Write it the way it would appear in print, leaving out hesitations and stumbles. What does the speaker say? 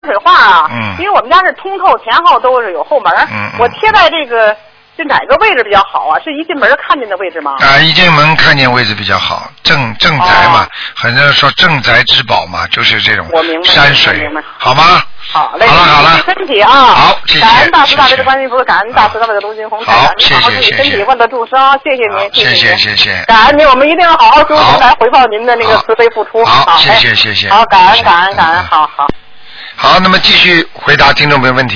水画啊，因为我们家是通透，前后都是有后门，我贴在这个就哪个位置比较好啊？是一进门看见的位置吗？ 一进门看见位置比较好，正宅嘛，很多人说正宅之宝嘛，就是这种山水，好吗？ 好嘞， 好了， 身体啊， 好，谢谢， 感恩大慈大悲的观音菩萨，感恩大慈大悲的卢金红， 好，谢谢， 自己身体换得助生，谢谢您， 谢谢， 感恩您，我们一定要好好修行来回报您的那个慈悲付出， 好，谢谢， 好，感恩，好， 好，那么继续回答听众朋友问题。